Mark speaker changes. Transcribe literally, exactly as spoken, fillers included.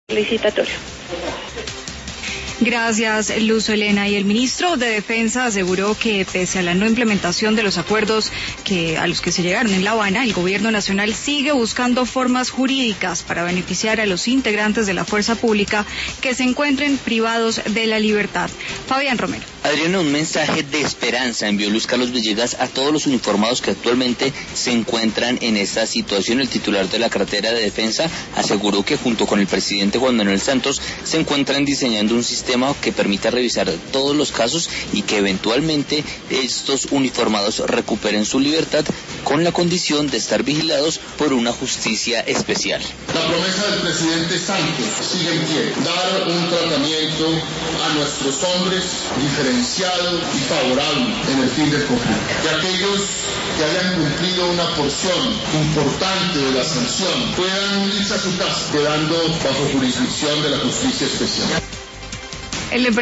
Speaker 1: licitatorio.
Speaker 2: Gracias, Luz Elena. Y el ministro de Defensa aseguró que pese a la no implementación de los acuerdos que a los que se llegaron en La Habana, el gobierno nacional sigue buscando formas jurídicas para beneficiar a los integrantes de la fuerza pública que se encuentren privados de la libertad. Fabián Romero.
Speaker 3: Adriana, un mensaje de esperanza envió Luis Carlos Villegas a todos los uniformados que actualmente se encuentran en esta situación. El titular de la cartera de Defensa aseguró que junto con el presidente Juan Manuel Santos se encuentran diseñando un sistema que permita revisar todos los casos y que eventualmente estos uniformados recuperen su libertad con la condición de estar vigilados por una justicia especial.
Speaker 4: La promesa del presidente Santos sigue en pie, dar un tratamiento a nuestros hombres diferenciado y favorable en el fin del conflicto. Que aquellos que hayan cumplido una porción importante de la sanción puedan irse a su casa, quedando bajo jurisdicción de la justicia especial.
Speaker 2: El